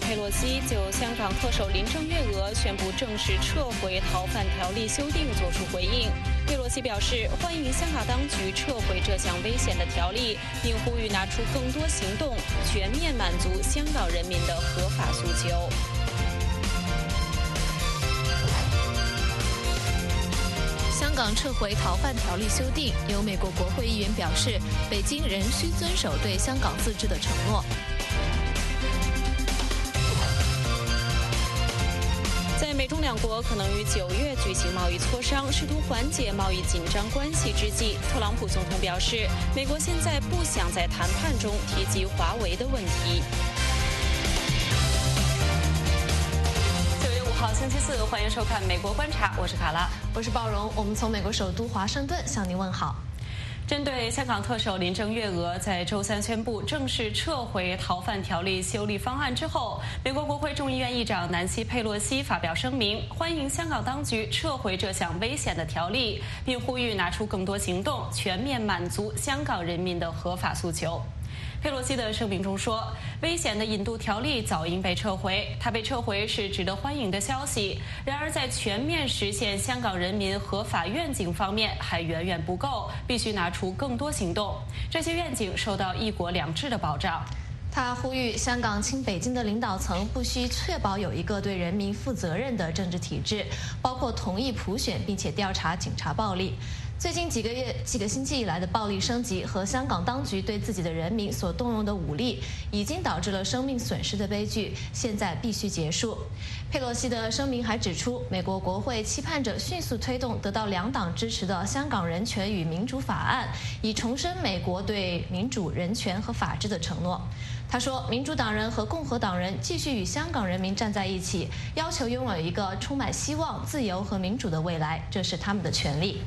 佩洛西就香港特首林郑月娥宣布正式撤回逃犯条例修订作出回应。佩洛西表示，欢迎香港当局撤回这项危险的条例，并呼吁拿出更多行动，全面满足香港人民的合法诉求。 香港撤回逃犯条例修订，有美国国会议员表示，北京仍需遵守对香港自治的承诺。 在美中两国可能于9月举行贸易磋商，试图缓解贸易紧张关系之际，特朗普总统表示，美国现在不想在谈判中提及华为的问题。 好，星期四，欢迎收看《美国观察》，我是卡拉， 我是鲍荣，我们从美国首都华盛顿向您问好。 针对香港特首林郑月娥在周三宣布正式撤回逃犯条例修例方案之后，美国国会众议院议长南希·佩洛西发表声明，欢迎香港当局撤回这项危险的条例，并呼吁拿出更多行动，全面满足香港人民的合法诉求。佩洛西的声明中说，危险的引渡条例早应被撤回，它被撤回是值得欢迎的消息。然而，在全面实现香港人民合法愿景方面还远远不够，必须拿出更多行动。这些愿景受到一国两制的保障。 他呼吁香港亲北京的领导层不需确保有一个对人民负责任的政治体制，包括同意普选并且调查警察暴力。最近几个星期以来的暴力升级和香港当局对自己的人民所动用的武力，已经导致了生命损失的悲剧，现在必须结束。佩洛西的声明还指出，美国国会期盼着迅速推动得到2党支持的《香港人权与民主法案》，以重申美国对民主、人权和法治的承诺。他说，民主党人和共和党人继续与香港人民站在一起，要求拥有一个充满希望、自由和民主的未来，这是他们的权利。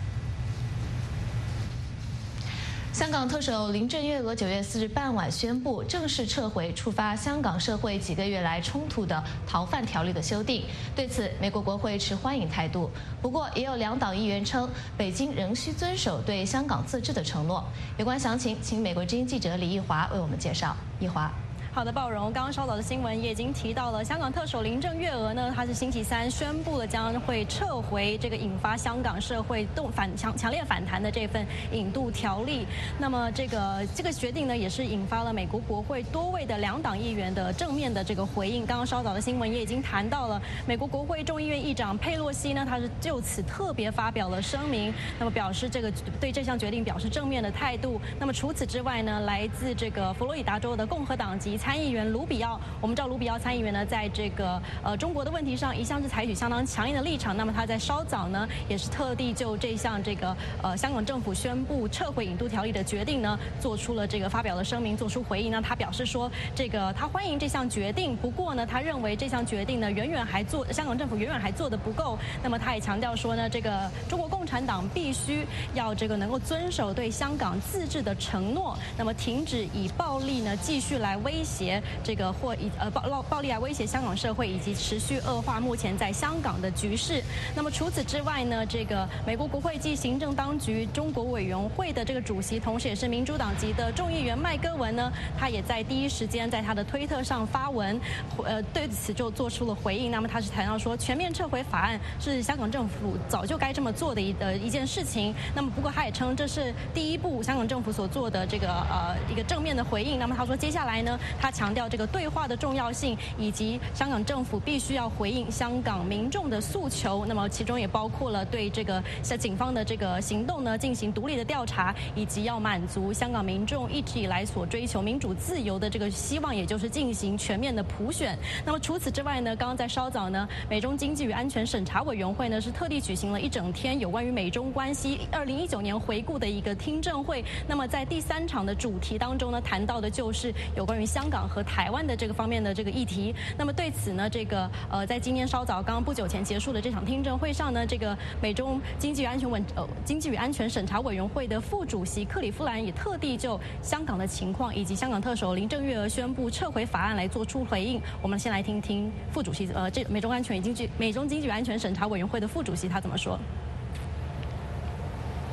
香港特首林郑月娥9月4日傍晚宣布正式撤回触发香港社会几个月来冲突的逃犯条例的修订。对此，美国国会持欢迎态度。不过，也有2党议员称，北京仍需遵守对香港自治的承诺。有关详情，请美国之音记者李义华为我们介绍。义华。 好的，鲍荣，刚刚稍早的新闻也已经提到了，香港特首林郑月娥呢，她是星期三宣布了将会撤回这个引发香港社会强烈反弹的这份引渡条例。那么这个决定呢，也是引发了美国国会多位的2党议员的正面的这个回应。刚刚稍早的新闻也已经谈到了，美国国会众议院议长佩洛西呢，他是就此特别发表了声明，那么表示对这项决定表示正面的态度。那么除此之外呢，来自这个佛罗里达州的共和党籍参议员卢比奥，我们知道卢比奥参议员呢，在这个中国的问题上一向是采取相当强硬的立场。那么他在稍早呢，也是特地就这项香港政府宣布撤回引渡条例的决定呢，做出了发表了声明，做出回应呢。他表示说，他欢迎这项决定，不过呢，他认为这项决定呢，香港政府远远还做得不够。那么他也强调说呢，中国共产党必须要能够遵守对香港自治的承诺，那么停止以暴力呢继续来威胁暴力来威胁香港社会，以及持续恶化目前在香港的局势。那么除此之外呢，美国国会暨行政当局中国委员会的主席，同时也是民主党籍的众议员麦戈文呢，他也在第一时间在他的推特上发文，对此就做出了回应。那么他是谈到说，全面撤回法案是香港政府早就该这么做的一件事情。那么不过他也称这是第一步香港政府所做的一个正面的回应。那么他说接下来呢，他强调对话的重要性，以及香港政府必须要回应香港民众的诉求。那么其中也包括了对警方的行动呢进行独立的调查，以及要满足香港民众一直以来所追求民主自由的希望，也就是进行全面的普选。那么除此之外呢，刚刚在稍早呢，美中经济与安全审查委员会呢是特地举行了一整天有关于美中关系2019年回顾的一个听证会。那么在第3场的主题当中呢，谈到的就是有关于香港和台湾的方面的议题。那么对此呢，在今天稍早刚刚不久前结束的这场听证会上呢，美中经济与安全审查委员会的副主席克里夫兰也特地就香港的情况以及香港特首林郑月娥宣布撤回法案来做出回应。我们先来听听副主席美中经济与安全审查委员会的副主席他怎么说。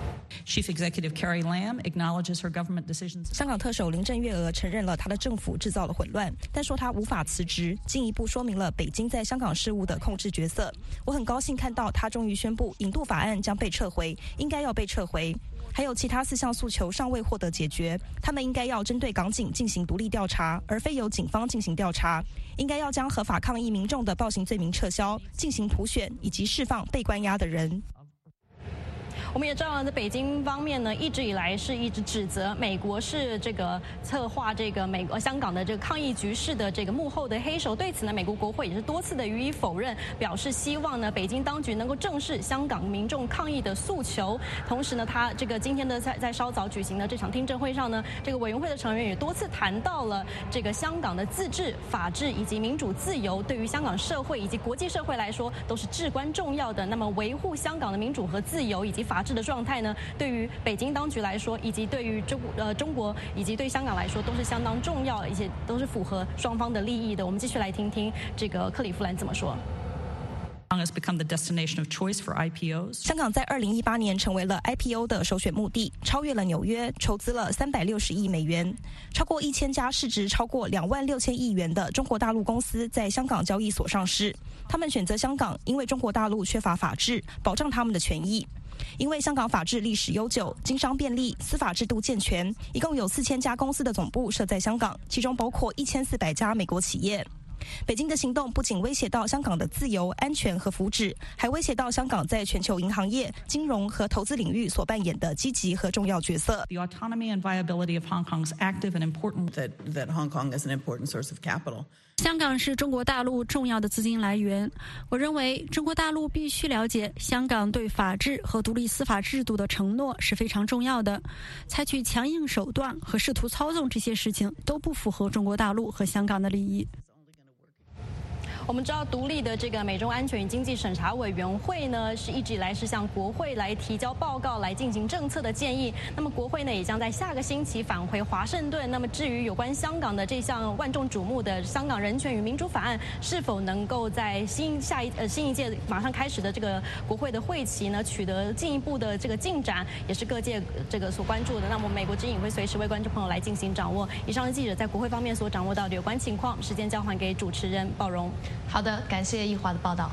Chief Executive Carrie Lam acknowledges her government decisions. 香港特首林郑月娥承认了她的政府制造了混乱，但说她无法辞职，进一步说明了北京在香港事务的控制角色。我很高兴看到她终于宣布引渡法案将被撤回，应该要被撤回。还有其他4项诉求尚未获得解决，他们应该要针对港警进行独立调查，而非由警方进行调查。应该要将合法抗议民众的暴行罪名撤销，进行普选，以及释放被关押的人。 我们也知道，在北京方面呢，一直以来是一直指责美国是这个策划这个香港的这个抗议局势的这个幕后的黑手。对此呢，美国国会也是多次的予以否认，表示希望呢北京当局能够正视香港民众抗议的诉求。同时呢，他这个今天的在稍早举行的这场听证会上呢，这个委员会的成员也多次谈到了这个香港的自治、法治以及民主自由，对于香港社会以及国际社会来说都是至关重要的。那么维护香港的民主和自由以及法治的状态呢，对于北京当局来说，以及对于中国以及对香港来说，都是相当重要的，而且都是符合双方的利益的。我们继续来听听这个克里夫兰怎么说。 Has become the destination of choice for IPOs. 香港在2018年成为了 IPO 的首选目的，超越了纽约，筹资了360亿美元。超过1000家市值超过26000亿元的中国大陆公司在香港交易所上市。他们选择香港，因为中国大陆缺乏法治，保障他们的权益。因为香港法治历史悠久，经商便利，司法制度健全，一共有4000家公司的总部设在香港，其中包括1400家美国企业。北京的行动不仅威胁到香港的自由、安全和福祉，还威胁到香港在全球银行业、金融和投资领域所扮演的积极和重要角色。 The autonomy and viability of Hong Kong is active and important. That Hong Kong is an important source of capital. 香港是中国大陆重要的资金来源。我认为中国大陆必须了解，香港对法治和独立司法制度的承诺是非常重要的。采取强硬手段和试图操纵这些事情都不符合中国大陆和香港的利益。 我们知道，独立的这个美中安全与经济审查委员会呢，是一直以来是向国会来提交报告，来进行政策的建议。那么国会呢，也将在下个星期返回华盛顿。那么至于有关香港的这项万众瞩目的香港人权与民主法案，是否能够在新一届马上开始的这个国会的会期呢，取得进一步的这个进展，也是各界这个所关注的。那么美国之音也会随时为观众朋友来进行掌握。以上是记者在国会方面所掌握到的有关情况。时间交还给主持人鲍荣。 好的，感谢易华的报道。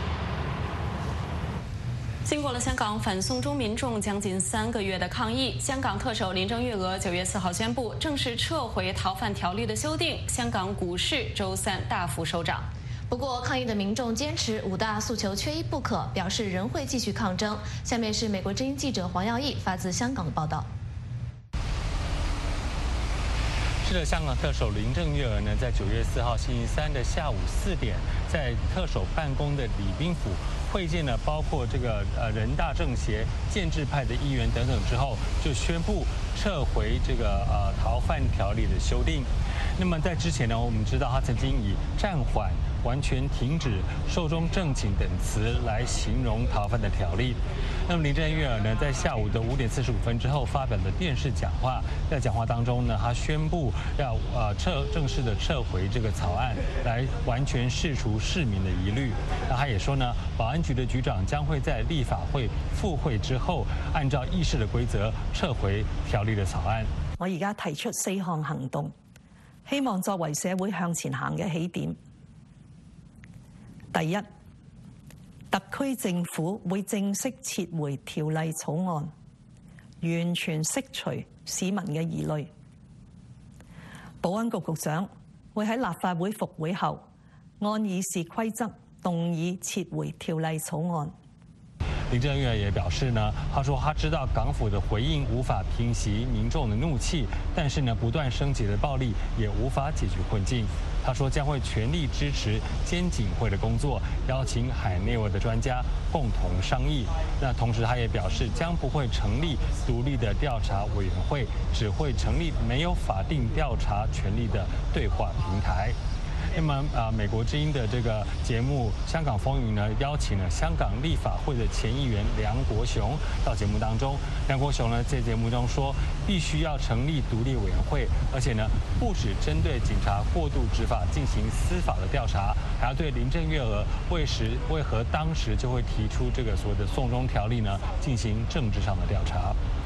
经过了香港反送中民众将近3个月的抗议，香港特首林郑月娥9月4号宣布正式撤回逃犯条例的修订，香港股市周3大幅收涨。 不过，抗议的民众坚持5大诉求缺一不可，表示仍会继续抗争。下面是美国之音记者黄耀义发自香港的报道。 是的，香港特首林郑月娥呢，在9月4号星期3的下午4点，在特首办公的礼宾府会见了包括这个人大政协、建制派的议员等等之后，就宣布撤回这个逃犯条例的修订。那么在之前呢，我们知道他曾经以暂缓、完全停止、寿终正寝等词来形容逃犯的条例。那么林郑月娥呢，在下午的5点45分之后发表了电视讲话，在讲话当中呢，他宣布要正式的撤回这个草案，来完全释除市民的疑虑。那他也说呢，保安局的局长将会在立法会复会之后，按照议事的规则撤回条例的草案。 我而家提出4項行動，希望作為社會向前行嘅起點。第一，特區政府會正式撤回條例草案，完全釋除市民嘅疑慮。保安局局長會喺立法會復會後，按議事規則動議撤回條例草案。 林郑月娥也表示呢，他说他知道港府的回应无法平息民众的怒气，但是呢，不断升级的暴力也无法解决困境。他说将会全力支持监警会的工作，邀请海内外的专家共同商议。那同时他也表示，将不会成立独立的调查委员会，只会成立没有法定调查权力的对话平台。那么美国之音的这个节目《香港风云》呢，邀请了香港立法会的前议员梁国雄到节目当中。梁国雄呢在节目中说，必须要成立独立委员会，而且呢不只针对警察过度执法进行司法的调查，还要对林郑月娥为何当时就会提出这个所谓的送中条例呢进行政治上的调查。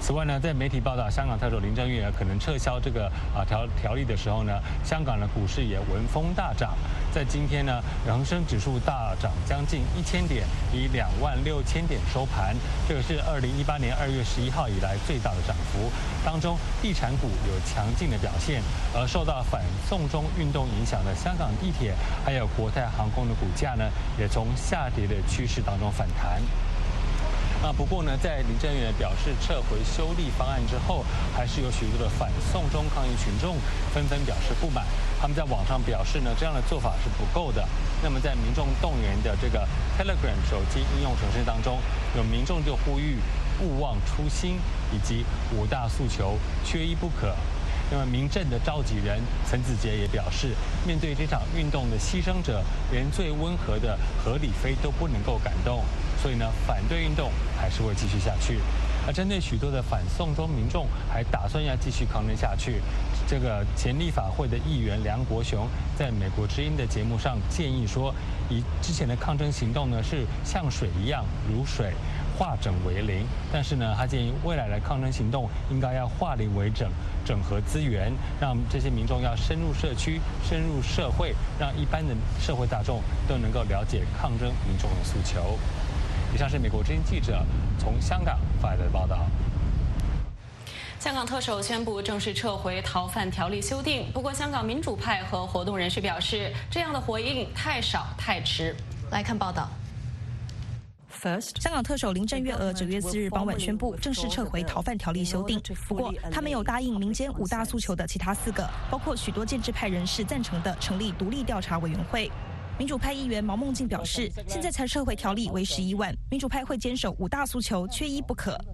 此外呢，在媒体报道香港特首林郑月娥可能撤销这个条例的时候呢，香港的股市也闻风大涨。在今天呢，恒生指数大涨将近1000点，以26000点收盘，这个是2018年2月11号以来最大的涨幅。当中，地产股有强劲的表现，而受到反送中运动影响的香港地铁还有国泰航空的股价呢，也从下跌的趋势当中反弹。不过呢，在林郑月娥表示撤回修例方案之后，还是有许多的反送中抗议群众纷纷表示不满。他们在网上表示呢，这样的做法是不够的。那么在民众动员的这个 Telegram 手机应用程式当中，有民众就呼吁勿忘初心，以及5大诉求缺一不可。那么民阵的召集人陈子杰也表示，面对这场运动的牺牲者，连最温和的何理非都不能够感动，所以呢，反对运动还是会继续下去。而针对许多的反送中民众还打算要继续抗争下去，这个前立法会的议员梁国雄在美国之音的节目上建议说，以之前的抗争行动呢是像水一样如水，化整为零，但是呢，他建议未来的抗争行动应该要化零为整，整合资源，让这些民众要深入社区、深入社会，让一般的社会大众都能够了解抗争民众的诉求。以上是美国之音记者从香港发来的报道。 香港特首宣布正式撤回逃犯条例修订，不过香港民主派和活动人士表示，这样的回应太少太迟。 来看报道。 香港特首林郑月娥9月4日傍晚宣布正式撤回逃犯条例修订，不过她没有答应民间5大诉求的其他4个，包括许多建制派人士赞成的成立独立调查委员会。民主派议员毛孟静表示，现在才撤回条例为11万，民主派会坚守5大诉求，缺一不可。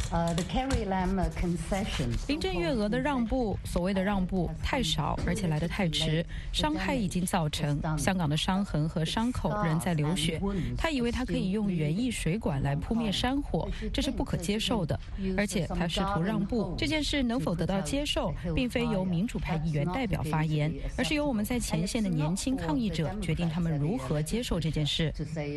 林郑月娥的让步，所谓的让步太少，而且来得太迟，伤害已经造成，香港的伤痕和伤口仍在流血。他以为他可以用园艺水管来扑灭山火，这是不可接受的。而且他试图让步，这件事能否得到接受，并非由民主派议员代表发言，而是由我们在前线的年轻抗议者决定他们如何接受这件事。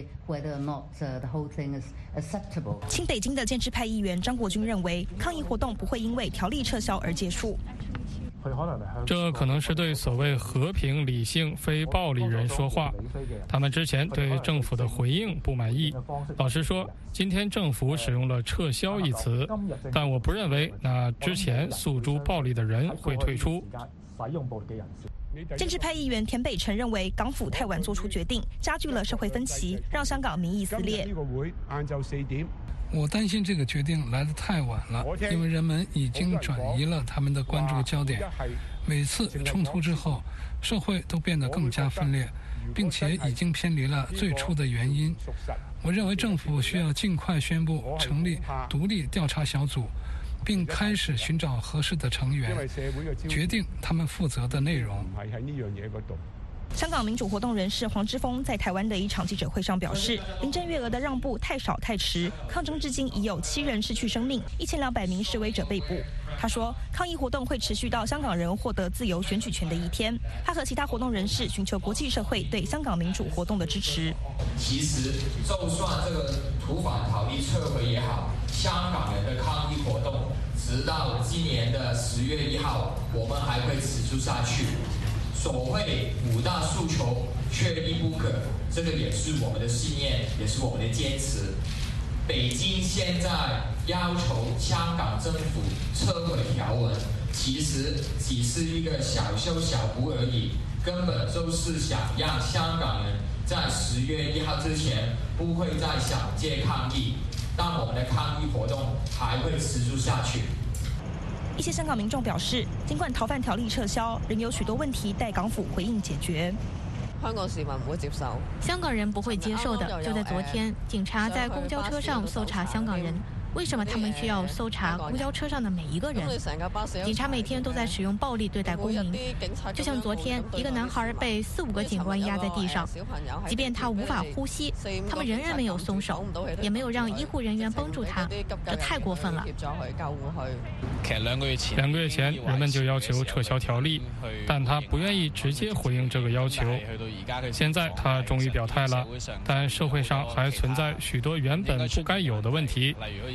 亲北京的建制派议员张国军认为，抗议活动不会因为条例撤销而结束。 这可能是对所谓和平、理性、非暴力人说话。他们之前对政府的回应不满意。老实说，今天政府使用了“撤销”一词，但我不认为那之前诉诸暴力的人会退出。 建制派议员田北辰认为，港府太晚做出决定，加剧了社会分歧，让香港民意撕裂。 我担心这个决定来得太晚了，因为人们已经转移了他们的关注焦点。每次冲突之后，社会都变得更加分裂，并且已经偏离了最初的原因。我认为政府需要尽快宣布成立独立调查小组，并开始寻找合适的成员，决定他们负责的内容。 香港民主活动人士黄之锋在台湾的一场记者会上表示，林郑月娥的让步太少太迟，抗争至今已有7人失去生命，1200名示威者被捕。他说，抗议活动会持续到香港人获得自由选举权的一天。他和其他活动人士寻求国际社会对香港民主活动的支持。 其实，就算这个逃犯条例撤回也好，香港人的抗议活动直到今年的10月1号，我们还会持续下去。所谓5大诉求缺一不可，这个也是我们的信念，也是我们的坚持。北京现在要求香港政府撤回条文，其实只是一个小修小补而已，根本就是想让香港人在10月1号之前不会再想借抗议，但我们的抗议活动还会持续下去。 一些香港民众表示，尽管逃犯条例撤销，仍有许多问题待港府回应解决。 香港市民不会接受， 香港人不会接受的。就在昨天，警察在公交车上搜查香港人。为什么他们需要搜查公交车上的每一个人？警察每天都在使用暴力对待公民，就像昨天一个男孩被4-5个警官压在地上，即便他无法呼吸，他们仍然没有松手，也没有让医护人员帮助他，这太过分了。 其实2个月前，人们就要求撤销条例，但他不愿意直接回应这个要求。现在他终于表态了，但社会上还存在许多原本不该有的问题。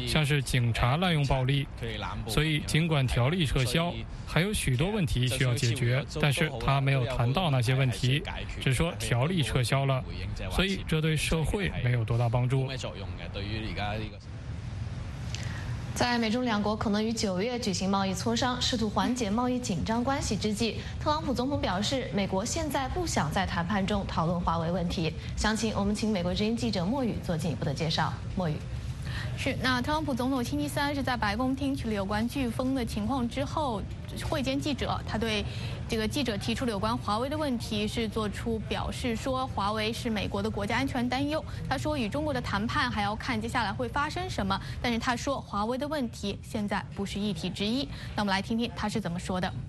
像是警察滥用暴力。所以尽管条例撤销，还有许多问题需要解决，但是他没有谈到那些问题，只说条例撤销了，所以这对社会没有多大帮助。 在美中两国可能于9月举行贸易磋商，试图缓解贸易紧张关系之际，特朗普总统表示，美国现在不想在谈判中讨论华为问题。详情我们请美国之音记者莫宇做进一步的介绍。莫宇。 是，那特朗普总统星期三是在白宫听取了有关飓风的情况之后，会见记者。他对这个记者提出了有关华为的问题，是做出表示说，华为是美国的国家安全担忧。他说，与中国的谈判还要看接下来会发生什么，但是他说，华为的问题现在不是议题之一。那我们来听听他是怎么说的。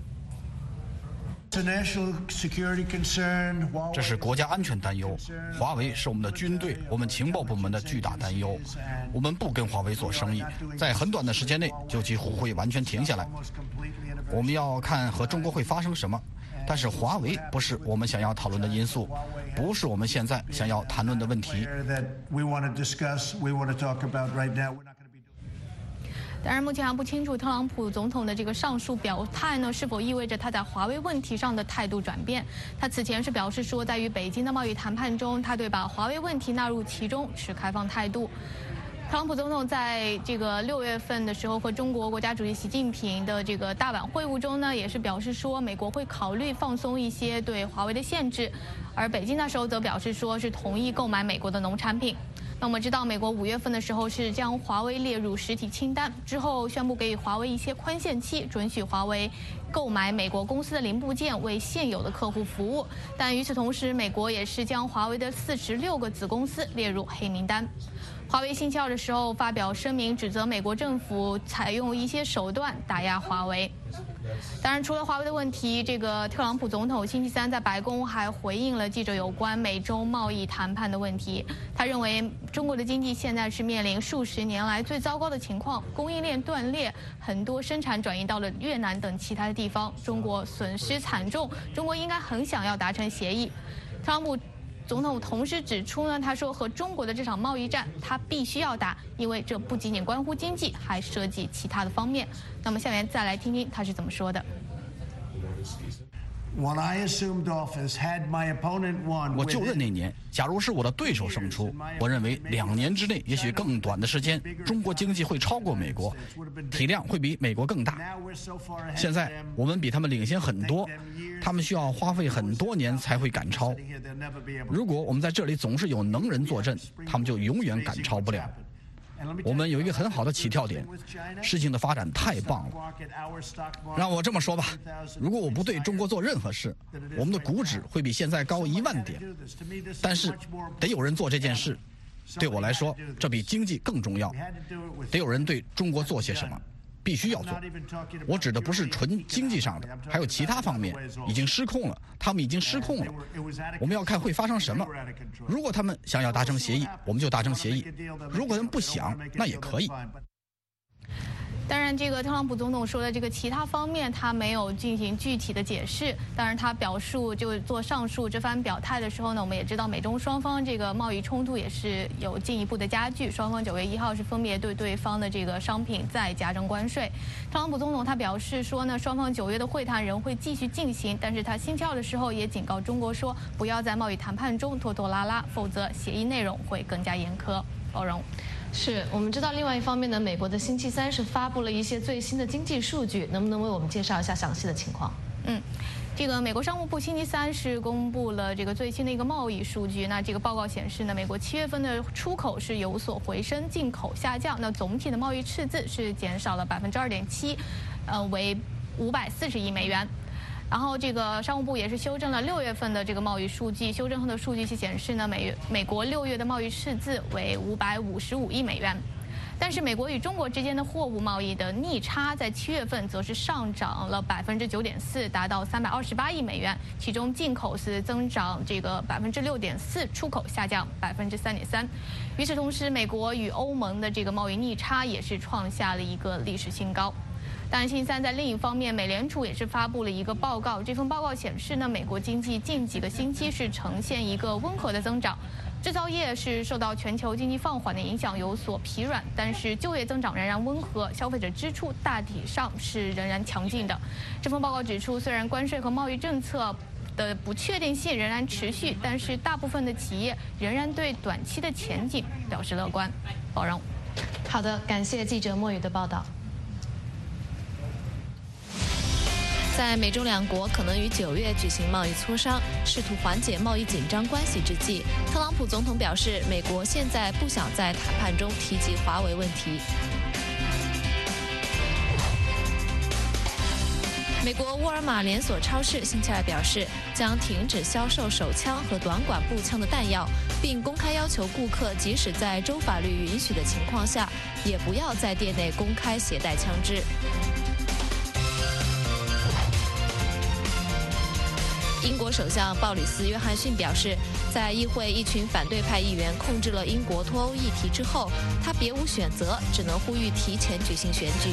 这是国家安全担忧，华为是我们的军队、我们情报部门的巨大担忧。我们不跟华为做生意，在很短的时间内就几乎会完全停下来。我们要看和中国会发生什么，但是华为不是我们想要讨论的因素，不是我们现在想要谈论的问题。 当然，目前还不清楚特朗普总统的这个上述表态呢，是否意味着他在华为问题上的态度转变。他此前是表示说，在与北京的贸易谈判中，他对把华为问题纳入其中持开放态度。特朗普总统在这个6月份的时候和中国国家主席习近平的这个大阪会晤中呢，也是表示说，美国会考虑放松一些对华为的限制，而北京那时候则表示说是同意购买美国的农产品。那我们知道，美国5月份的时候是将华为列入实体清单，之后宣布给予华为一些宽限期，准许华为购买美国公司的零部件为现有的客户服务。但与此同时，美国也是将华为的46个子公司列入黑名单。华为星期2的时候发表声明，指责美国政府采用一些手段打压华为。当然，除了华为的问题，这个特朗普总统星期三在白宫还回应了记者有关美中贸易谈判的问题。他认为中国的经济现在是面临数十年来最糟糕的情况，供应链断裂，很多生产转移到了越南等其他的地方，中国损失惨重，中国应该很想要达成协议。特朗普总统同时指出呢，他说和中国的这场贸易战他必须要打，因为这不仅仅关乎经济，还涉及其他的方面。那么下面再来听听他是怎么说的。 我就任那年，假如是我的对手胜出，我认为2年之内，也许更短的时间，中国经济会超过美国，体量会比美国更大。现在我们比他们领先很多，他们需要花费很多年才会赶超。如果我们在这里总是有能人坐镇，他们就永远赶超不了。我们有一个很好的起跳点，事情的发展太棒了。让我这么说吧，如果我不对中国做任何事，我们的股指会比现在高1万点。但是得有人做这件事，对我来说，这比经济更重要。得有人对中国做些什么，必须要做。我指的不是纯经济上的，还有其他方面已经失控了，他们已经失控了。我们要看会发生什么。如果他们想要达成协议，我们就达成协议；如果他们不想，那也可以。 当然，这个特朗普总统说的这个其他方面，他没有进行具体的解释。当然，他表述就做上述这番表态的时候呢，我们也知道美中双方这个贸易冲突也是有进一步的加剧。双方9月1号是分别对对方的这个商品再加征关税。特朗普总统他表示说呢，双方9月的会谈仍会继续进行，但是他星期2的时候也警告中国说，不要在贸易谈判中拖拖拉拉，否则协议内容会更加严苛。包容。 是我们知道，另外一方面呢，美国的星期三是发布了一些最新的经济数据，能不能为我们介绍一下详细的情况？ 这个美国商务部星期三是公布了这个最新的一个贸易数据。那这个报告显示呢，美国7月份的出口是有所回升，进口下降。那总体的贸易赤字是减少了2.7%，为540亿美元。然后这个商务部也是修正了6月份的这个贸易数据，修正后的数据是显示呢，美国6月的贸易赤字为555亿美元。但是美国与中国之间的货物贸易的逆差在7月份则是上涨了9.4%，达到328亿美元，其中进口是增长这个6.4%，出口下降3.3%。与此同时，美国与欧盟的这个贸易逆差也是创下了一个历史新高。当然，星期三在另一方面，美联储也是发布了一个报告。这份报告显示呢，美国经济近几个星期是呈现一个温和的增长。 制造业是受到全球经济放缓的影响有所疲软，但是就业增长仍然温和，消费者支出大体上是仍然强劲的。这份报告指出，虽然关税和贸易政策的不确定性仍然持续，但是大部分的企业仍然对短期的前景表示乐观。宝让， 好的，感谢记者莫宇的报道。在美中两国可能于9月举行贸易磋商，试图缓解贸易紧张关系之际，特朗普总统表示，美国现在不想在谈判中提及华为问题。美国沃尔玛连锁超市星期二表示，将停止销售手枪和短管步枪的弹药，并公开要求顾客即使在州法律允许的情况下，也不要在店内公开携带枪支。英国首相鲍里斯·约翰逊表示，在议会一群反对派议员控制了英国脱欧议题之后，他别无选择，只能呼吁提前举行选举。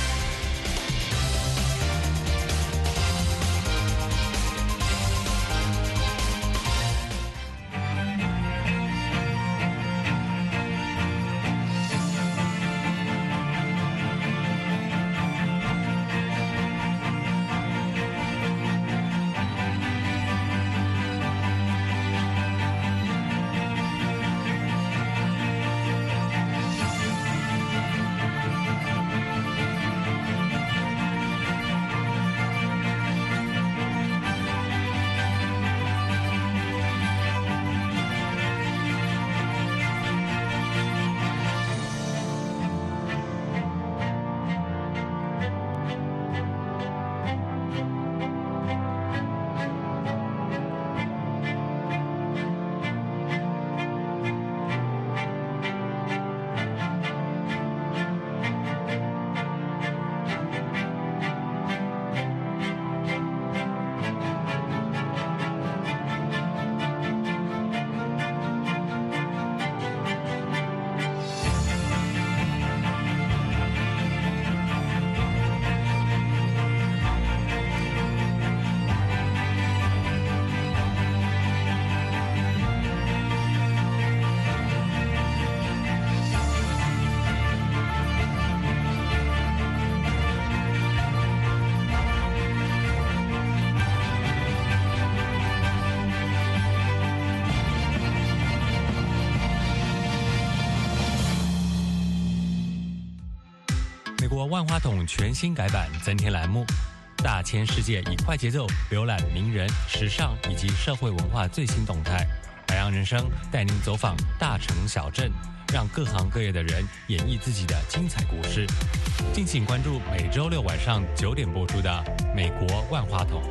美国万花筒全新改版增添栏目，大千世界以快节奏浏览名人、时尚以及社会文化最新动态。海洋人生带您走访大城小镇，让各行各业的人演绎自己的精彩故事。敬请关注每周6晚上9点播出的《美国万花筒》。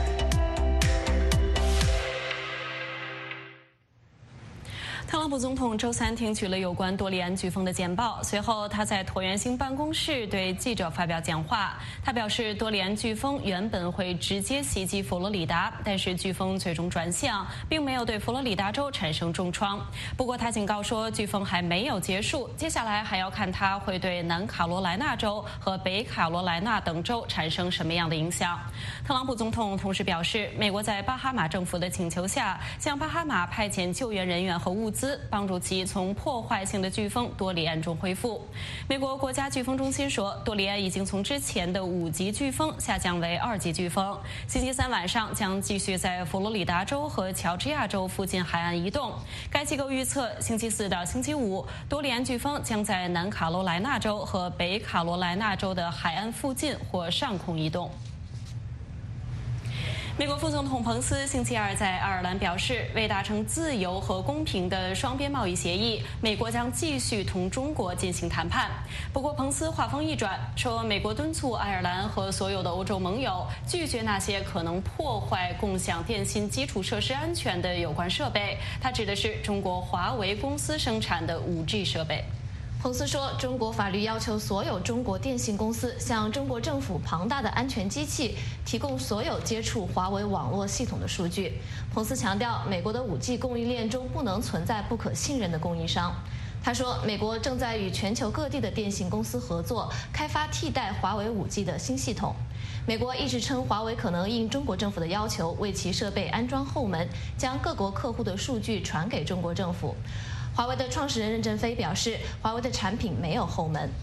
特朗普总统周三听取了有关多利安飓风的简报，随后他在椭圆形办公室对记者发表讲话。他表示，多利安飓风原本会直接袭击佛罗里达，但是飓风最终转向，并没有对佛罗里达州产生重创。不过他警告说，飓风还没有结束，接下来还要看它会对南卡罗来纳州和北卡罗来纳等州产生什么样的影响。特朗普总统同时表示，美国在巴哈马政府的请求下，向巴哈马派遣救援人员和物资，帮助其从破坏性的飓风多利安中恢复。美国国家飓风中心说，多利安已经从之前的5级飓风下降为2级飓风，星期3晚上将继续在佛罗里达州和乔治亚州附近海岸移动。该机构预测，星期4到星期5，多利安飓风将在南卡罗来纳州和北卡罗来纳州的海岸附近或上空移动。美国副总统彭斯星期2在爱尔兰表示，为达成自由和公平的双边贸易协议，美国将继续同中国进行谈判。不过，彭斯话锋一转，说美国敦促爱尔兰和所有的欧洲盟友拒绝那些可能破坏共享电信基础设施安全的有关设备。他指的是中国华为公司生产的5G 设备。 彭斯说，中国法律要求所有中国电信公司向中国政府庞大的安全机器提供所有接触华为网络系统的数据。彭斯强调，美国的5G 供应链中不能存在不可信任的供应商。他说，美国正在与全球各地的电信公司合作，开发替代华为5G 的新系统。 美国一直称华为可能应中国政府的要求，为其设备安装后门，将各国客户的数据传给中国政府。华为的创始人任正非表示，华为的产品没有后门。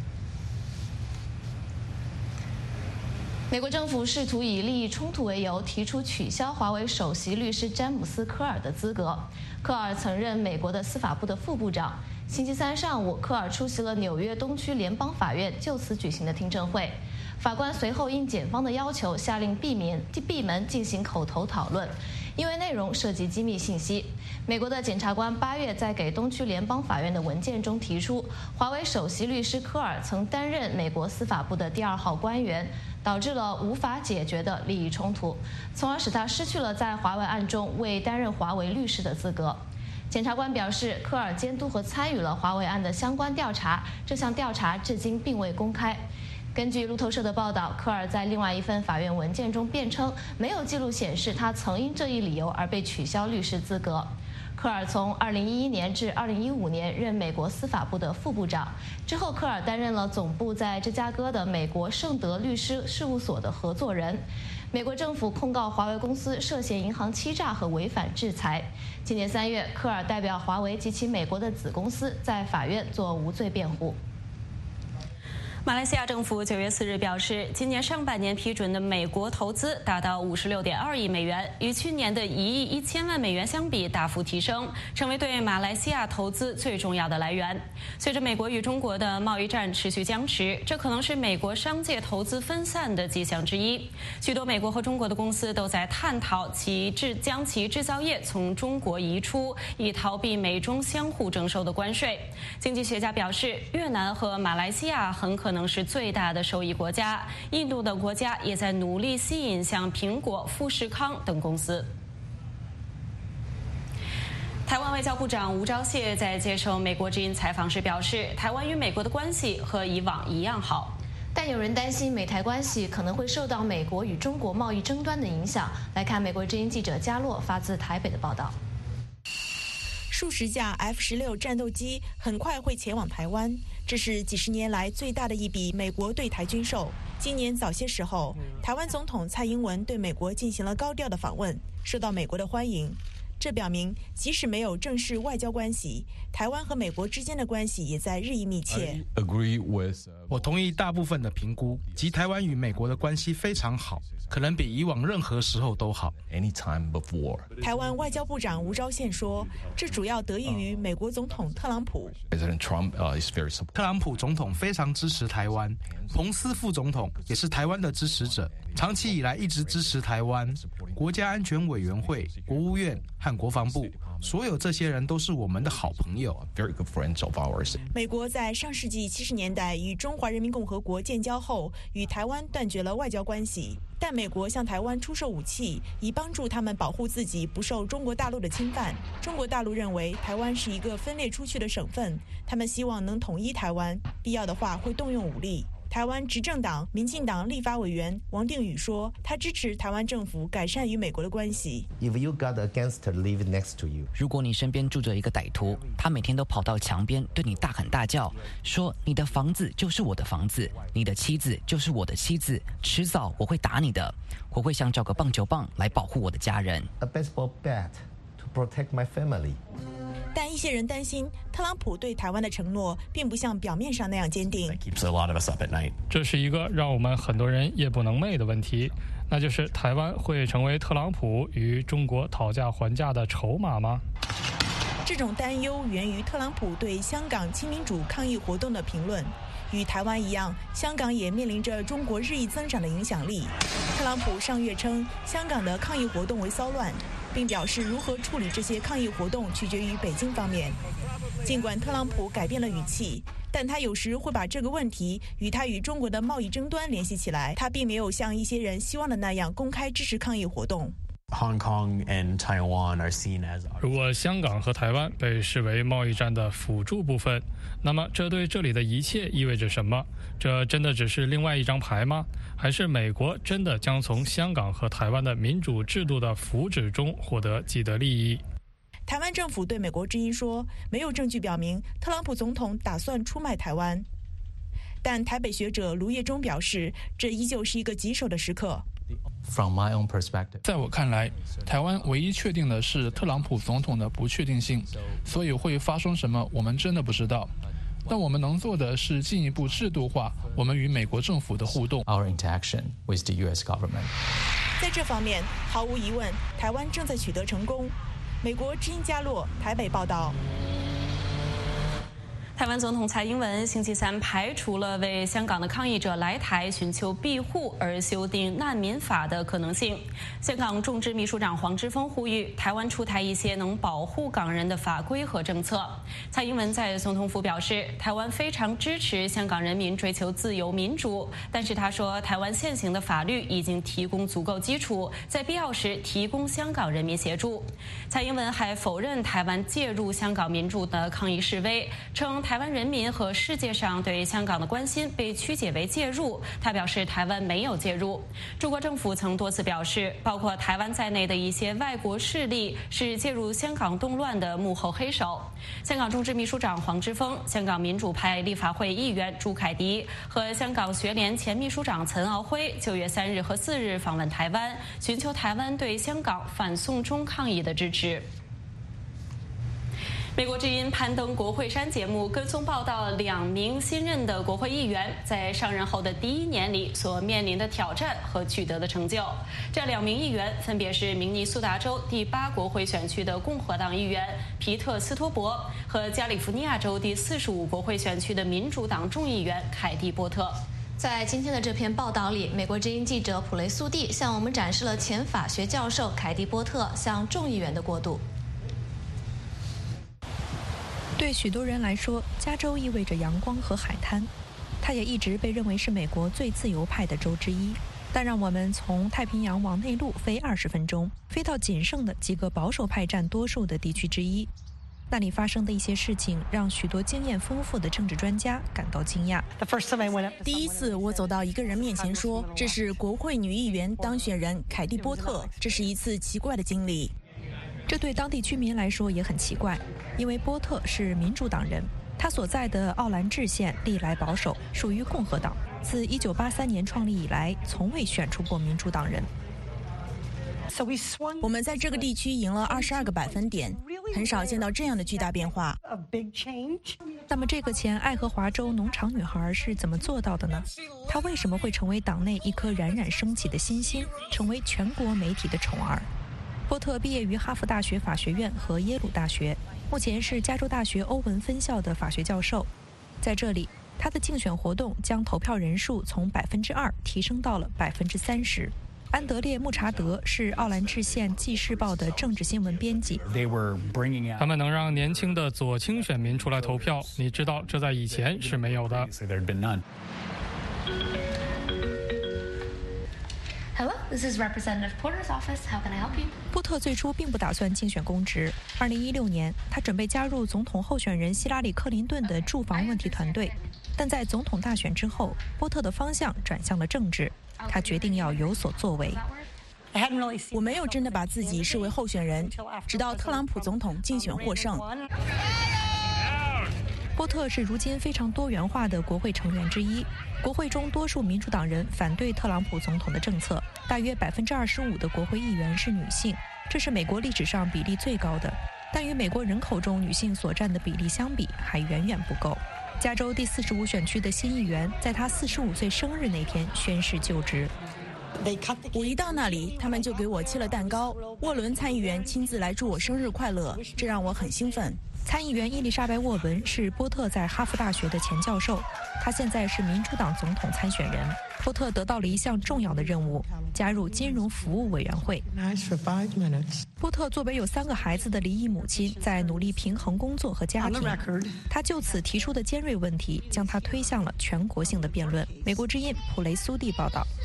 美国政府试图以利益冲突为由，提出取消华为首席律师詹姆斯·科尔的资格。科尔曾任美国的司法部的副部长。星期三上午，科尔出席了纽约东区联邦法院就此举行的听证会。法官随后应检方的要求，下令闭门进行口头讨论，因为内容涉及机密信息。美国的检察官8月在给东区联邦法院的文件中提出，华为首席律师科尔曾担任美国司法部的第2号官员，导致了无法解决的利益冲突，从而使他失去了在华为案中为担任华为律师的资格。检察官表示，科尔监督和参与了华为案的相关调查，这项调查至今并未公开。根据路透社的报道，科尔在另外一份法院文件中辩称，没有记录显示他曾因这一理由而被取消律师资格。科尔从2011年至2015年任美国司法部的副部长，之后科尔担任了总部在芝加哥的美国圣德律师事务所的合作人。美国政府控告华为公司涉嫌银行欺诈和违反制裁。今年3月，科尔代表华为及其美国的子公司在法院做无罪辩护。 马来西亚政府9月4日表示，今年上半年批准的美国投资达到56.2亿美元，与去年的1亿1000万美元相比大幅提升，成为对马来西亚投资最重要的来源。随着美国与中国的贸易战持续僵持，这可能是美国商界投资分散的迹象之一。许多美国和中国的公司都在探讨将其制造业从中国移出，以逃避美中相互征收的关税。经济学家表示，越南和马来西亚很可能是最大的受益国家，印度等国家也在努力吸引像苹果、富士康等公司。台湾外交部长吴钊燮在接受美国之音采访时表示，台湾与美国的关系和以往一样好， 但有人担心美台关系可能会受到美国与中国贸易争端的影响。来看美国之音记者嘉洛发自台北的报道。 数十架 F-16战斗机很快会前往台湾，这是几十年来最大的一笔美国对台军售。今年早些时候，台湾总统蔡英文对美国进行了高调的访问，受到美国的欢迎。这表明，即使没有正式外交关系，台湾和美国之间的关系也在日益密切。 我同意大部分的评估，即台湾与美国的关系非常好，可能比以往任何时候都好。 台湾外交部长吴钊燮说，这主要得益于美国总统特朗普。 特朗普总统非常支持台湾，彭斯副总统也是台湾的支持者，长期以来一直支持台湾。国家安全委员会、国务院和国防部，所有这些人都是我们的好朋友。 美国在上世纪70年代与中华人民共和国建交后，与台湾断绝了外交关系。但美国向台湾出售武器，以帮助他们保护自己不受中国大陆的侵犯。中国大陆认为台湾是一个分裂出去的省份，他们希望能统一台湾，必要的话会动用武力。台湾执政党民进党立法委员王定宇说，他支持台湾政府改善与美国的关系。 如果你身边住着一个歹徒，他每天都跑到墙边对你大喊大叫，说你的房子就是我的房子，你的妻子就是我的妻子，迟早我会打你的，我会想找个棒球棒来保护我的家人。 但一些人担心，特朗普对台湾的承诺并不像表面上那样坚定。 这是一个让我们很多人夜不能寐的问题，那就是台湾会成为特朗普与中国讨价还价的筹码吗？ 这种担忧源于特朗普对香港亲民主抗议活动的评论。与台湾一样，香港也面临着中国日益增长的影响力。特朗普上月称香港的抗议活动为骚乱，并表示如何处理这些抗议活动取决于北京方面。尽管特朗普改变了语气，但他有时会把这个问题与他与中国的贸易争端联系起来。他并没有像一些人希望的那样公开支持抗议活动。 如果香港和台湾被视为贸易战的辅助部分，那么这对这里的一切意味着什么？这真的只是另外一张牌吗？还是美国真的将从香港和台湾的民主制度的福祉中获得既得利益？ 台湾政府对美国之音说，没有证据表明特朗普总统打算出卖台湾。 但台北学者卢业忠表示，这依旧是一个棘手的时刻。 在我看来，台湾唯一确定的是特朗普总统的不确定性，所以会发生什么，我们真的不知道。但我们能做的是进一步制度化我们与美国政府的互动。 在这方面，毫无疑问，台湾正在取得成功。美国之音嘉洛台北报道。 台湾总统蔡英文星期三排除了为香港的抗议者来台寻求庇护而修订难民法的可能性。香港众志秘书长黄之锋呼吁台湾出台一些能保护港人的法规和政策。蔡英文在总统府表示，台湾非常支持香港人民追求自由民主，但是他说，台湾现行的法律已经提供足够基础，在必要时提供香港人民协助。蔡英文还否认台湾介入香港民主的抗议示威，称台湾人民和世界上对香港的关心被曲解为介入。他表示，台湾没有介入。中国政府曾多次表示，包括台湾在内的一些外国势力是介入香港动乱的幕后黑手。香港众志秘书长黄之锋、香港民主派立法会议员朱凯迪和香港学联前秘书长岑敖晖9月3日和4日访问台湾，寻求台湾对香港反送中抗议的支持。美国之音攀登国会山节目跟踪报道2名新任的国会议员在上任后的第1年里所面临的挑战和取得的成就。这2名议员分别是明尼苏达州第8国会选区的共和党议员皮特·斯托伯和加利福尼亚州第45国会选区的民主党众议员凯蒂·波特。 在今天的这篇报道里，美国之音记者普雷苏蒂向我们展示了前法学教授凯蒂·波特向众议员的过渡。 对许多人来说，加州意味着阳光和海滩，它也一直被认为是美国最自由派的州之一。但让我们从太平洋往内陆飞20分钟，飞到仅剩的几个保守派占多数的地区之一，那里发生的一些事情让许多经验丰富的政治专家感到惊讶。 第一次我走到一个人面前说，这是国会女议员当选人凯蒂·波特，这是一次奇怪的经历。 这对当地居民来说也很奇怪，因为波特是民主党人，他所在的奥兰治县历来保守，属于共和党，自1983年创立以来从未选出过民主党人。 我们在这个地区赢了22个百分点，很少见到这样的巨大变化。 那么这个前爱荷华州农场女孩是怎么做到的呢？她为什么会成为党内一颗冉冉升起的新星，成为全国媒体的宠儿？波特毕业于哈佛大学法学院和耶鲁大学，目前是加州大学欧文分校的法学教授。在这里，他的竞选活动将投票人数从2%提升到了30%。安德烈·穆查德是奥兰治县《纪事报》的政治新闻编辑。 他们能让年轻的左倾选民出来投票，你知道这在以前是没有的。 Hello, this is Representative Porter's office. How can I help you? 波特最初并不打算竞选公职。2016年，他准备加入总统候选人希拉里·克林顿的住房问题团队，但在总统大选之后，波特的方向转向了政治。他决定要有所作为。 我没有真的把自己视为候选人，直到特朗普总统竞选获胜。 波特是如今非常多元化的国会成员之一。国会中多数民主党人反对特朗普总统的政策，大约25%的国会议员是女性，这是美国历史上比例最高的。但与美国人口中女性所占的比例相比，还远远不够。加州第45选区的新议员在他45岁生日那天宣誓就职。 我一到那里，他们就给我切了蛋糕。沃伦参议员亲自来祝我生日快乐，这让我很兴奋。 参议员伊丽莎白·沃文是波特在哈佛大学的前教授，他现在是民主党总统参选人。波特得到了一项重要的任务，加入金融服务委员会。波特作为有3个孩子的离异母亲，在努力平衡工作和家庭。他就此提出的尖锐问题，将他推向了全国性的辩论。美国之音普雷苏蒂报道。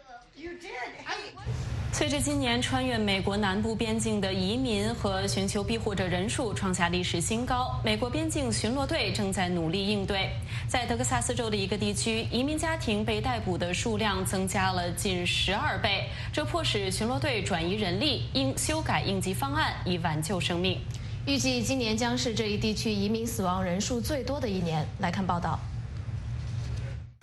随着今年穿越美国南部边境的移民和寻求庇护者人数创下历史新高，美国边境巡逻队正在努力应对。在德克萨斯州的一个地区，移民家庭被逮捕的数量增加了近12倍，这迫使巡逻队转移人力，应修改应急方案以挽救生命。 预计今年将是这一地区移民死亡人数最多的一年。来看报道。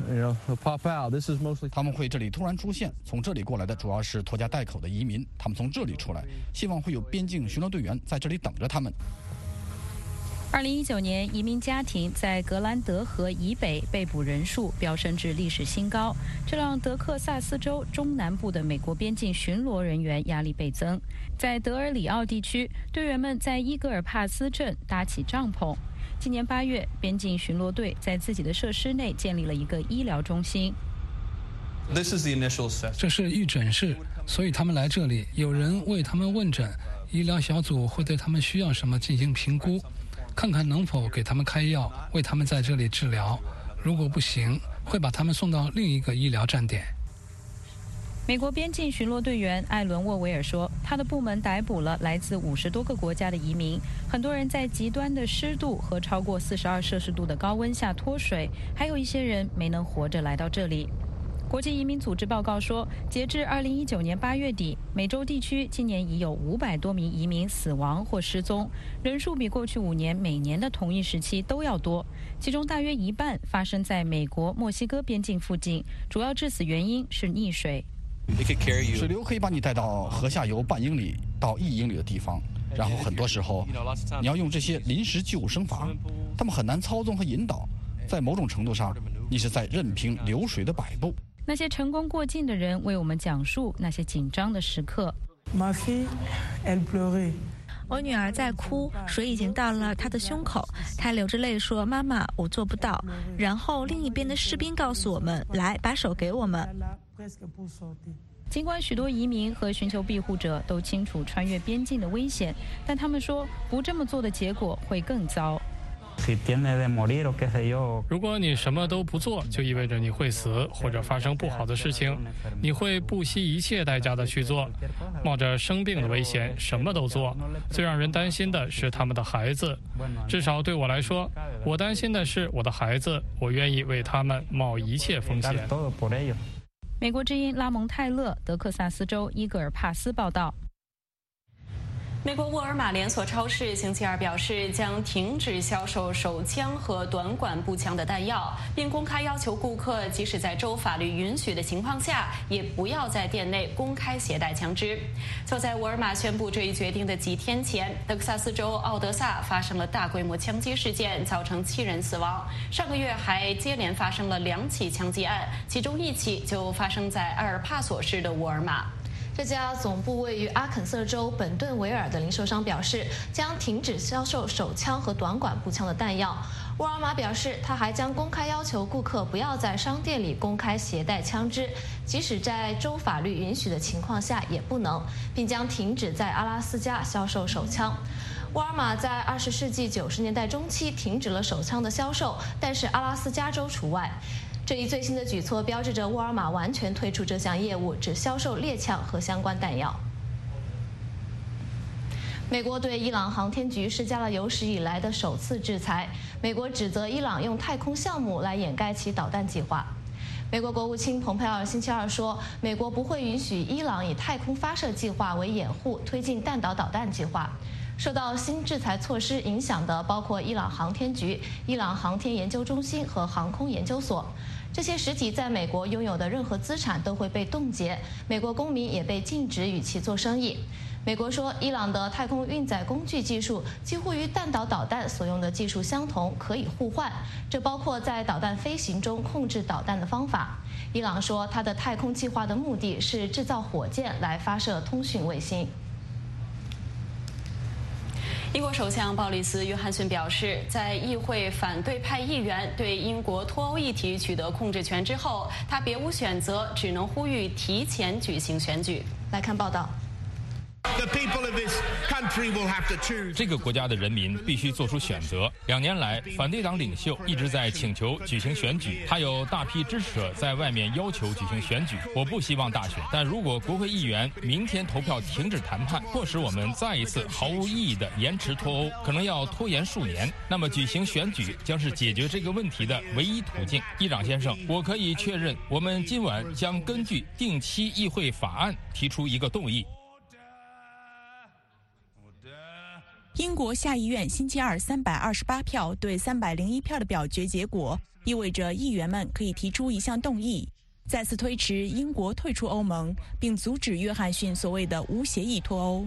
他们会这里突然出现，从这里过来的主要是拖家带口的移民，他们从这里出来，希望会有边境巡逻队员在这里等着他们。 2019年，移民家庭在格兰德河以北被捕人数飙升至历史新高，这让德克萨斯州中南部的美国边境巡逻人员压力倍增。在德尔里奥地区，队员们在伊格尔帕斯镇搭起帐篷。今年8月，边境巡逻队在自己的设施内建立了一个医疗中心。 这是预诊室，所以他们来这里，有人为他们问诊，医疗小组会对他们需要什么进行评估。看看能否给他们开药，为他们在这里治疗。如果不行，会把他们送到另一个医疗站点。 美国边境巡逻队员艾伦·沃维尔说，他的部门逮捕了来自50多个国家的移民，很多人在极端的湿度和超过42摄氏度的高温下脱水，还有一些人没能活着来到这里。国际移民组织报告说，截至2019年8月底，美洲地区今年已有500多名移民死亡或失踪，人数比过去5年每年的同一时期都要多，其中大约一半发生在美国墨西哥边境附近，主要致死原因是溺水。 水流可以把你带到河下游半英里到1英里的地方，然后很多时候你要用这些临时救生筏，它们很难操纵和引导，在某种程度上，你是在任凭流水的摆布。 那些成功过境的人为我们讲述那些紧张的时刻。 我女儿在哭，水已经到了她的胸口，她流着泪说：“妈妈，我做不到。”然后另一边的士兵告诉我们：“来，把手给我们。” 尽管许多移民和寻求庇护者都清楚穿越边境的危险，但他们说不这么做的结果会更糟。 如果你什么都不做，就意味着你会死或者发生不好的事情，你会不惜一切代价的去做，冒着生病的危险什么都做。最让人担心的是他们的孩子，至少对我来说，我担心的是我的孩子，我愿意为他们冒一切风险。 美国之音拉蒙泰勒，德克萨斯州伊格尔帕斯报道。 美国沃尔玛连锁超市星期二表示，将停止销售手枪和短管步枪的弹药，并公开要求顾客即使在州法律允许的情况下，也不要在店内公开携带枪支。就在沃尔玛宣布这一决定的几天前，德克萨斯州奥德萨发生了大规模枪击事件，造成7人死亡。上个月还接连发生了2起枪击案，其中1起就发生在埃尔帕索市的沃尔玛。 这家总部位于阿肯色州本顿维尔的零售商表示，将停止销售手枪和短管步枪的弹药。沃尔玛表示，他还将公开要求顾客不要在商店里公开携带枪支，即使在州法律允许的情况下也不能，并将停止在阿拉斯加销售手枪。沃尔玛在20世纪90年代中期停止了手枪的销售，但是阿拉斯加州除外。这一最新的举措标志着沃尔玛完全退出这项业务，只销售猎枪和相关弹药。美国对伊朗航天局施加了有史以来的首次制裁。美国指责伊朗用太空项目来掩盖其导弹计划。美国国务卿蓬佩奥星期二说，美国不会允许伊朗以太空发射计划为掩护推进弹道导弹计划。受到新制裁措施影响的包括伊朗航天局、伊朗航天研究中心和航空研究所。这些实体在美国拥有的任何资产都会被冻结，美国公民也被禁止与其做生意。美国说，伊朗的太空运载工具技术几乎与弹道导弹所用的技术相同，可以互换，这包括在导弹飞行中控制导弹的方法。伊朗说，它的太空计划的目的是制造火箭来发射通讯卫星。 英国首相鲍里斯·约翰逊表示，在议会反对派议员对英国脱欧议题取得控制权之后，他别无选择，只能呼吁提前举行选举。 来看报道。 这个国家的人民必须做出选择。2年来，反对党领袖一直在请求举行选举，他有大批支持者在外面要求举行选举。我不希望大选，但如果国会议员明天投票停止谈判，迫使我们再一次毫无意义的延迟脱欧，可能要拖延数年，那么举行选举将是解决这个问题的唯一途径。议长先生，我可以确认，我们今晚将根据定期议会法案提出一个动议。 英国下议院星期二328票对301票的表决结果，意味着议员们可以提出一项动议，再次推迟英国退出欧盟，并阻止约翰逊所谓的无协议脱欧。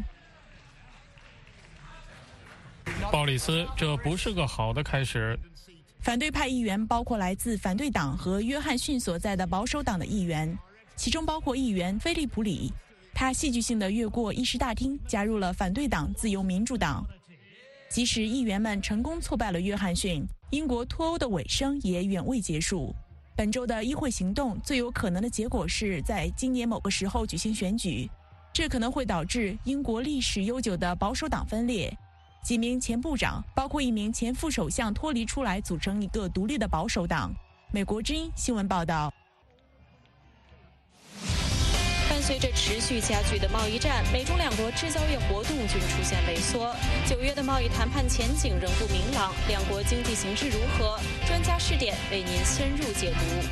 鲍里斯，这不是个好的开始。 反对派议员包括来自反对党和约翰逊所在的保守党的议员，其中包括议员菲利普里。他戏剧性地越过议事大厅，加入了反对党自由民主党。即使议员们成功挫败了约翰逊，英国脱欧的尾声也远未结束。本周的议会行动最有可能的结果是在今年某个时候举行选举，这可能会导致英国历史悠久的保守党分裂。几名前部长，包括一名前副首相脱离出来，组成一个独立的保守党。美国之音新闻报道。 伴随着持续加剧的贸易战，美中两国制造业活动均出现萎缩。9月的贸易谈判前景仍不明朗，两国经济形势如何？专家视点为您深入解读。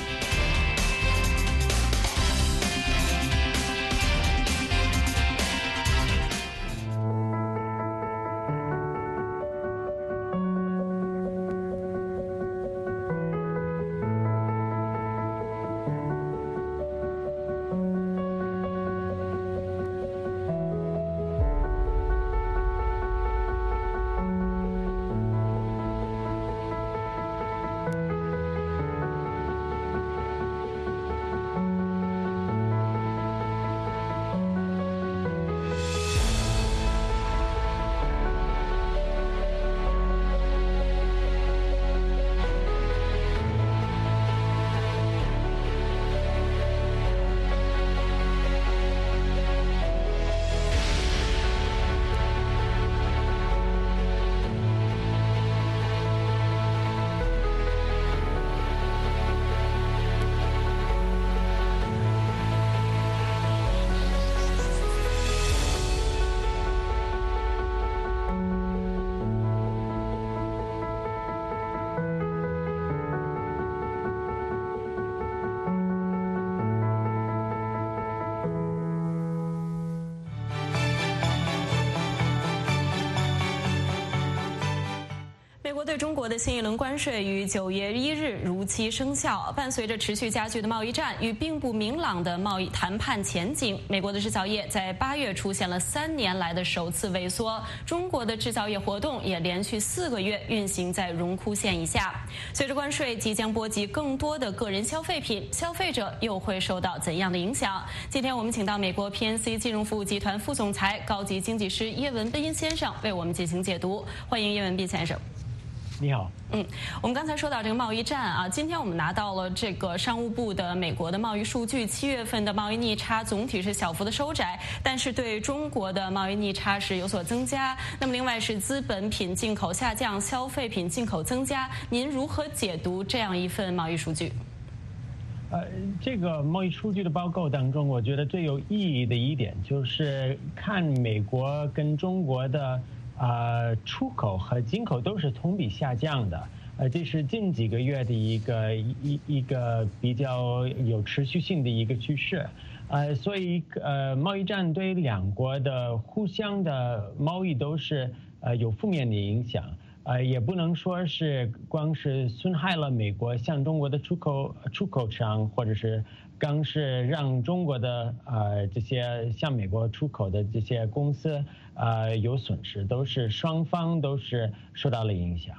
美国对中国的新一轮关税于9月1日如期生效。伴随着持续加剧的贸易战与并不明朗的贸易谈判前景，美国的制造业在8月出现了3年来的首次萎缩。中国的制造业活动也连续4个月运行在荣枯线以下。随着关税即将波及更多的个人消费品，消费者又会受到怎样的影响？今天我们请到美国 PNC 金融服务集团副总裁、高级经济师叶文斌先生为我们进行解读。欢迎叶文斌先生。 你好。 我们刚才说到这个贸易战啊，今天我们拿到了这个商务部的美国的贸易数据，7月份的贸易逆差总体是小幅的收窄，但是对中国的贸易逆差是有所增加。那么另外是资本品进口下降，消费品进口增加，您如何解读这样一份贸易数据？ 这个贸易数据的报告当中，我觉得最有意义的一点就是看美国跟中国的出口和进口都是同比下降的，这是近几个月的一个比较有持续性的一个趋势，所以贸易战对两国的互相的贸易都是有负面的影响，也不能说是光是损害了美国向中国的出口商，或者是刚是让中国的这些向美国出口的这些公司有损失，都是双方都是受到了影响。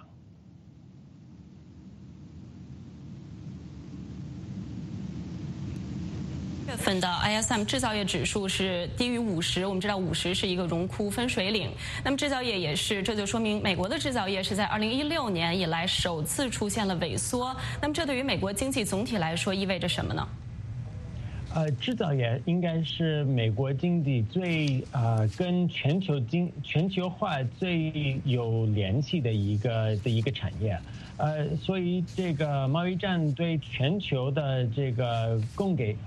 月份的 ISM 制造业指数是低于50，我们知道50是一个荣枯分水岭。那么制造业也是，这就说明美国的制造业是在2016年以来首次出现了萎缩。那么这对于美国经济总体来说意味着什么呢？ 制造业应该是美国经济最跟全球化最有联系的一个产业，所以这个贸易战对全球的这个供给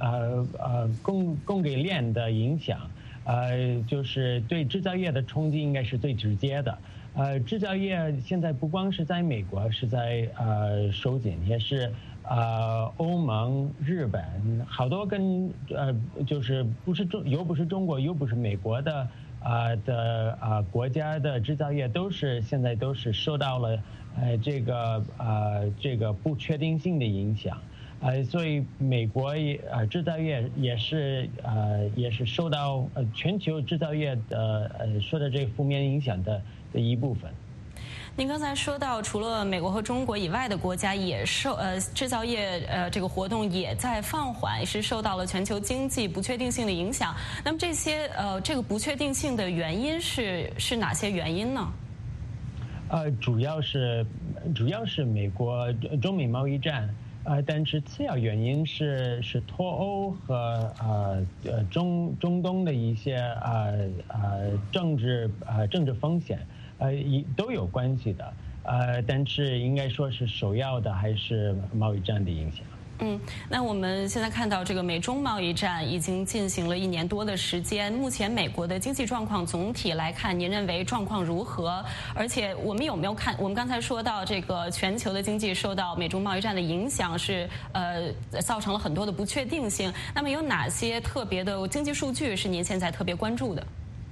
链的影响，就是对制造业的冲击应该是最直接的。制造业现在不光是在美国是在收紧，也是欧盟、日本好多跟就是又不是中国又不是美国的国家的制造业现在都是受到了这个不确定性的影响，所以美国制造业也是受到全球制造业的受到这个负面影响的一部分。 您刚才说到，除了美国和中国以外的国家也制造业这个活动也在放缓，也是受到了全球经济不确定性的影响。那么这些这个不确定性的原因是哪些原因呢？ 主要是美国中美贸易战，但是次要原因是脱欧和中东的一些政治风险。都有关系的，但是应该说是首要的还是贸易战的影响。 那我们现在看到这个美中贸易战已经进行了1年多的时间，目前美国的经济状况总体来看，您认为状况如何？而且我们有没有看？我们刚才说到这个全球的经济受到美中贸易战的影响是造成了很多的不确定性。那么有哪些特别的经济数据是您现在特别关注的？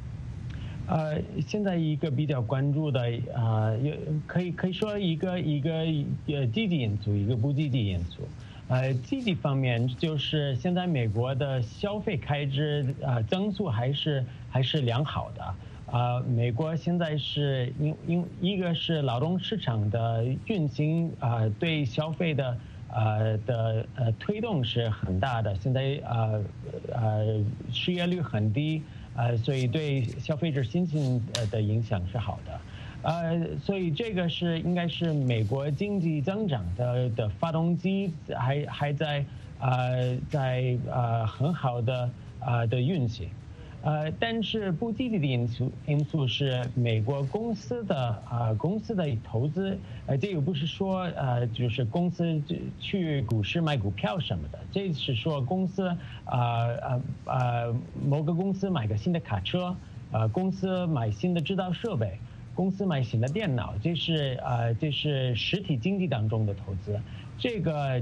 现在一个比较关注的可以说一个积极因素，一个不积极因素。积极方面就是现在美国的消费开支增速还是良好的。美国现在是一个是劳动市场的运行对消费的推动是很大的。现在失业率很低。所以对消费者心情的影响是好的，所以这个应该是美国经济增长的发动机还在很好的运行，但是不积极的因素是美国公司的投资，这个不是说就是公司去股市买股票什么的，这是说公司某个公司买个新的卡车，公司买新的制造设备，公司买新的电脑，这是实体经济当中的投资。这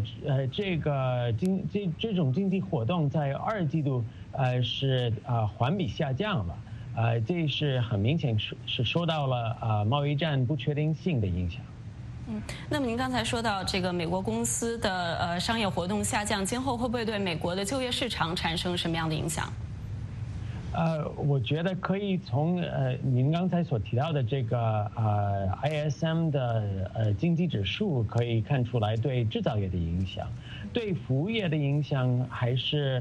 种经济活动在2季度是环比下降了，这是很明显是受到了贸易战不确定性的影响。 那么您刚才说到这个美国公司的商业活动下降，今后会不会对美国的就业市场产生什么样的影响？ 我觉得可以从您刚才所提到的这个ISM 的经济指数可以看出来对制造业的影响，对服务业的影响还是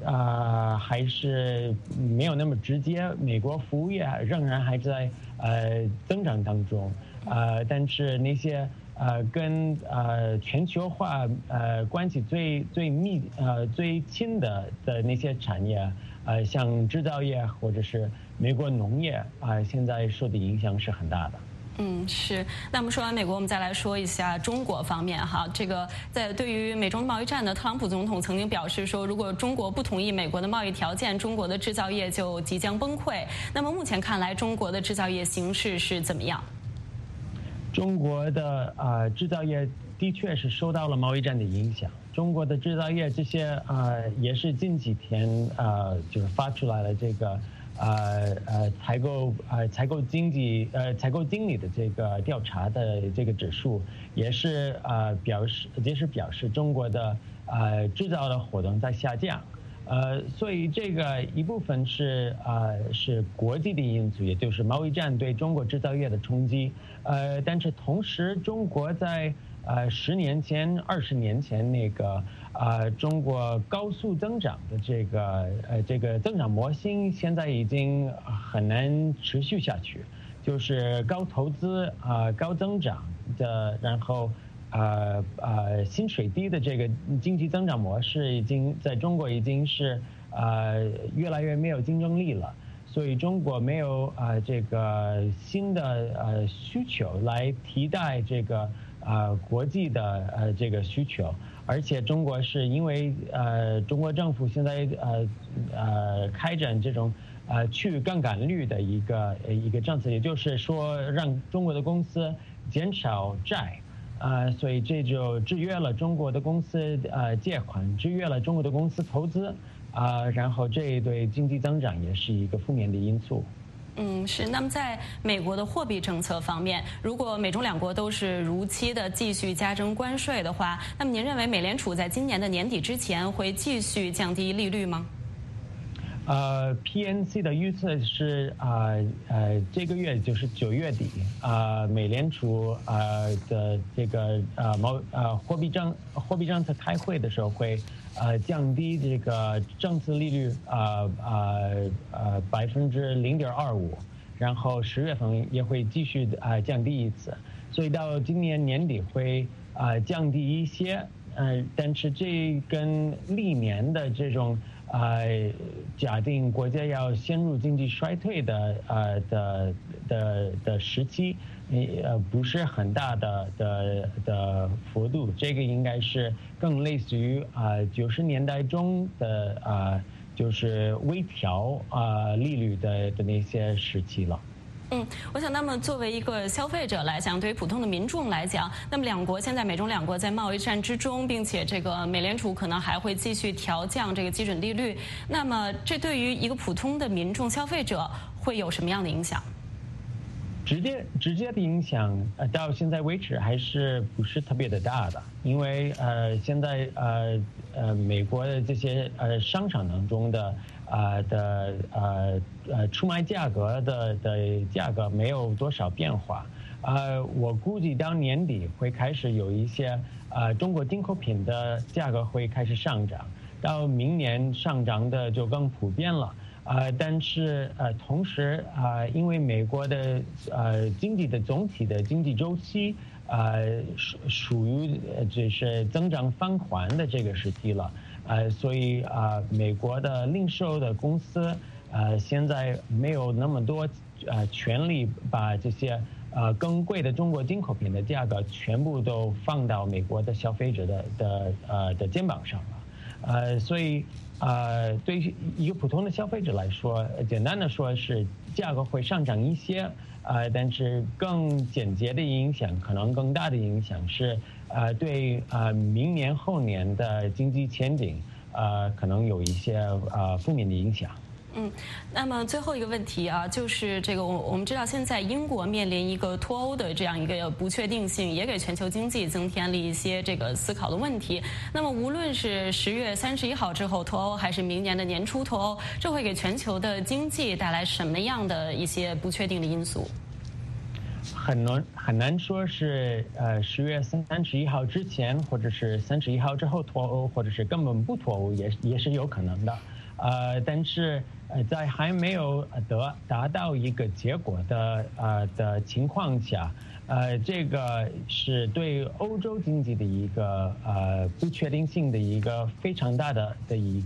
没有那么直接。美国服务业仍然还在增长当中，但是那些跟全球化关系最亲的那些产业。像制造业或者是美国农业现在受的影响是很大的。 是。那我们说完美国，我们再来说一下中国方面哈。这个对于美中贸易战呢，特朗普总统曾经表示说，如果中国不同意美国的贸易条件，中国的制造业就即将崩溃。那么目前看来，中国的制造业形势是怎么样？ 中国的制造业的确是受到了贸易战的影响。中国的制造业这些也是近几天就是发出来了这个采购经理的这个调查的这个指数，也是表示中国的制造的活动在下降。所以这个一部分是国际的因素，也就是贸易战对中国制造业的冲击。但是同时，中国在10年前、20年前那个中国高速增长的这个增长模型，现在已经很难持续下去。就是高投资高增长的，然后薪水低的这个经济增长模式，已经在中国已经是越来越没有竞争力了。所以中国没有这个新的需求来替代这个国际的这个需求，而且中国是因为中国政府现在开展这种去杠杆率的一个政策，也就是说让中国的公司减少债，所以这就制约了中国的公司借款，制约了中国的公司投资。然后这对经济增长也是一个负面的因素。 是。那么在美国的货币政策方面，如果美中两国都是如期的继续加征关税的话，那么您认为美联储在今年的年底之前会继续降低利率吗 ？PNC 的预测是这个月就是9月底美联储的这个货币政策开会的时候会降低这个政策利率0.25%，然后10月份也会继续降低一次，所以到今年年底会降低一些，但是这跟历年的这种假定国家要陷入经济衰退的时期，不是很大的幅度，这个应该是更类似于90年代中的就是微调利率的那些时期了。 我想，那么作为一个消费者来讲，对于普通的民众来讲，那么两国现在美中两国在贸易战之中，并且这个美联储可能还会继续调降这个基准利率，那么这对于一个普通的民众消费者会有什么样的影响？ 直接的影响到现在为止还是不是特别的大的，因为现在美国的这些商场当中的出卖价格的价格没有多少变化，我估计到年底会开始有一些中国进口品的价格会开始上涨，到明年上涨的就更普遍了。但是同时因为美国的经济的总体的经济周期属于就是增长放缓的这个时期了，所以美国的零售的公司现在没有那么多权利把这些更贵的中国进口品的价格全部都放到美国的消费者的肩膀上了，所以对于一个普通的消费者来说，简单的说是价格会上涨一些，但是更简洁的影响，可能更大的影响是对明年后年的经济前景可能有一些负面的影响。 那么最后一个问题啊，就是这个我们知道现在英国面临一个脱欧的这样一个不确定性，也给全球经济增添了一些这个思考的问题。那么无论是10月31号之后脱欧，还是明年的年初脱欧，这会给全球的经济带来什么样的一些不确定的因素？很难说是10月31号之前，或者是31号之后脱欧，或者是根本不脱欧，也是有可能的。但是在还没有达到一个结果的情况下，这个是对欧洲经济的一个不确定性的一个非常大的一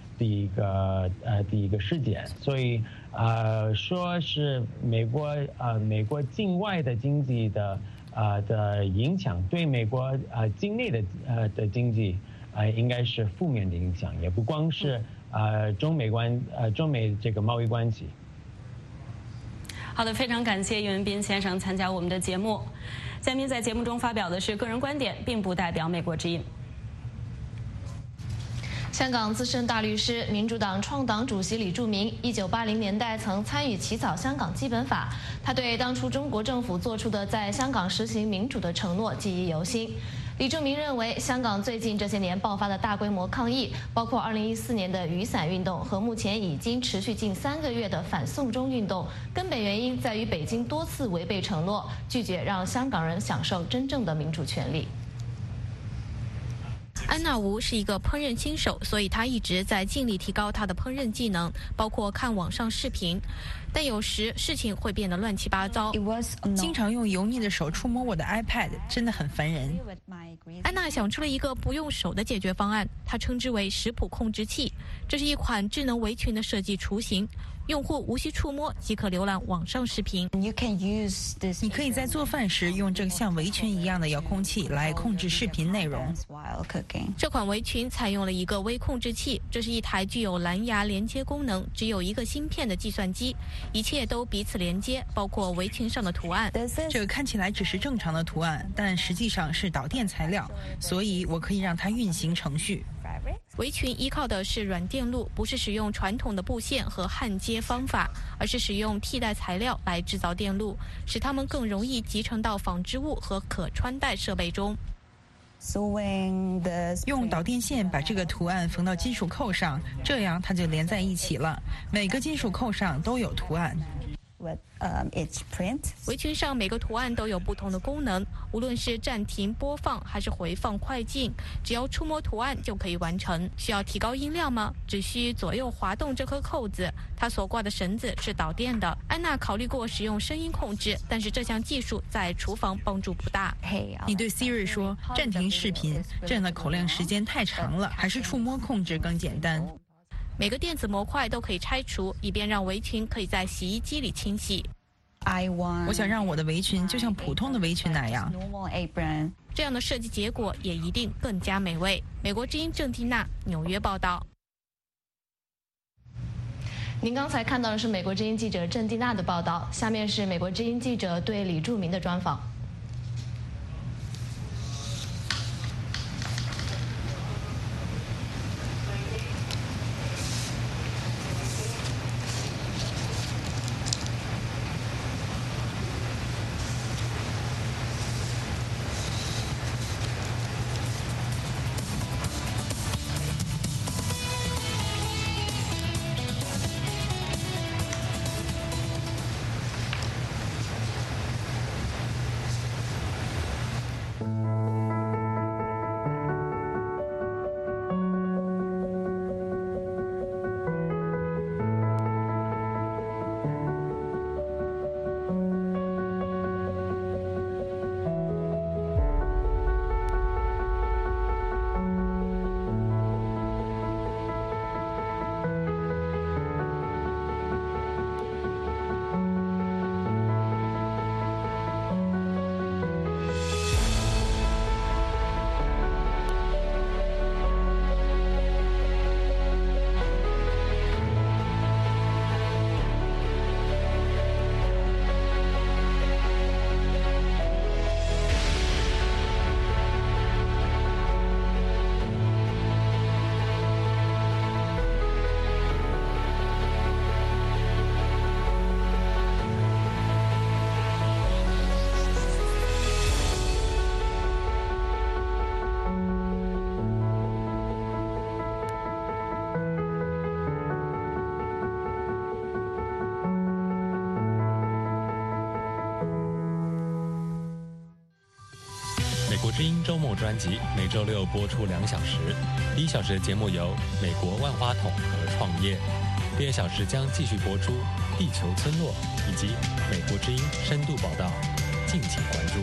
个事件，所以说是美国境外的经济的影响对美国境内的经济应该是负面的影响，也不光是中美这个贸易关系。好的，非常感谢叶文斌先生参加我们的节目。嘉宾在节目中发表的是个人观点，并不代表美国之音。 香港资深大律师、民主党创党主席李柱铭，1980年代曾参与起草香港基本法。他对当初中国政府做出的在香港实行民主的承诺记忆犹新。李柱铭认为，香港最近这些年爆发的大规模抗议，包括2014年的雨伞运动和目前已经持续近3个月的反送中运动，根本原因在于北京多次违背承诺，拒绝让香港人享受真正的民主权利。 安娜吴是一个烹饪新手，所以她一直在尽力提高她的烹饪技能，包括看网上视频。但有时事情会变得乱七八糟。 经常用油腻的手触摸我的 iPad， 真的很烦人。 安娜想出了一个不用手的解决方案，她称之为食谱控制器。这是一款智能围裙的设计雏形。用户无需触摸即可浏览网上视频。 你可以在做饭时用这个像围裙一样的遥控器来控制视频内容。 这款围裙采用了一个微控制器，这是一台具有蓝牙连接功能、只有一个芯片的计算机，一切都彼此连接，包括围裙上的图案。 这个看起来只是正常的图案，但实际上是导电材料，所以我可以让它运行程序。 围裙依靠的是软垫路，不是使用传统的布线和焊接方法，而是使用替代材料来制造垫路，使它们更容易集成到纺织物和可穿戴设备中。 用导电线把这个图案缝到金属扣上，这样它就连在一起了。每个金属扣上都有图案。 围裙上每个图案都有不同的功能，无论是暂停播放还是回放快进，只要触摸图案就可以完成。需要提高音量吗？只需左右滑动这颗扣子，它所挂的绳子是导电的。安娜考虑过使用声音控制，但是这项技术在厨房帮助不大。 你对 Siri 说暂停视频，这样的口令时间太长了，还是触摸控制更简单。 每个电子模块都可以拆除，以便让围裙可以在洗衣机里清洗。 我想让我的围裙就像普通的围裙那样。 这样的设计结果也一定更加美味。美国之音郑蒂娜，纽约报道。 您刚才看到的是美国之音记者郑蒂娜的报道，下面是美国之音记者对李柱铭的专访。 美国之音周末专辑每周六播出2小时，第1小时的节目由美国万花筒和创业，第2小时将继续播出地球村落以及美国之音深度报道，敬请关注。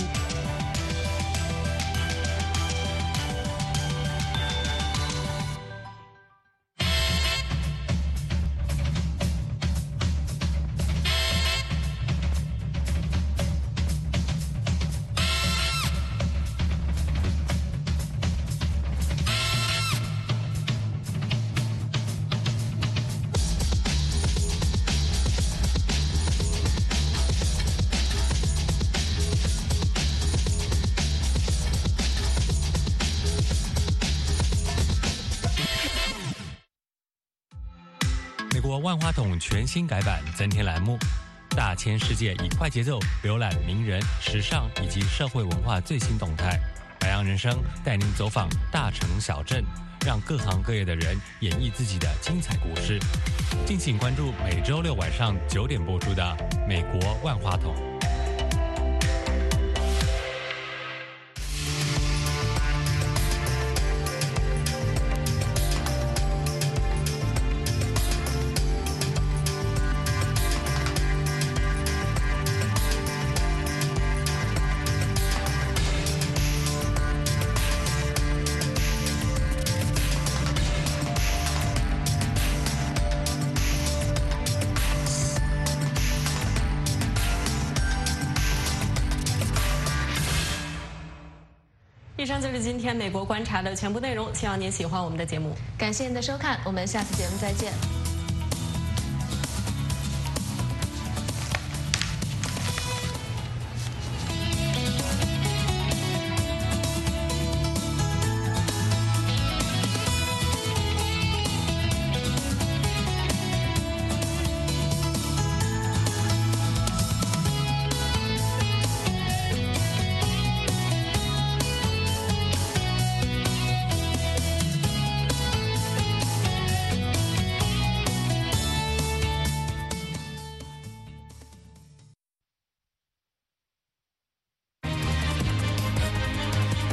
美国万花筒全新改版增添栏目，大千世界以快节奏浏览名人、时尚以及社会文化最新动态。海洋人生带您走访大城小镇，让各行各业的人演绎自己的精彩故事。敬请关注每周六晚上9点播出的《美国万花筒》。 以上就是今天美国观察的全部内容，希望您喜欢我们的节目。 感谢您的收看，我们下次节目再见。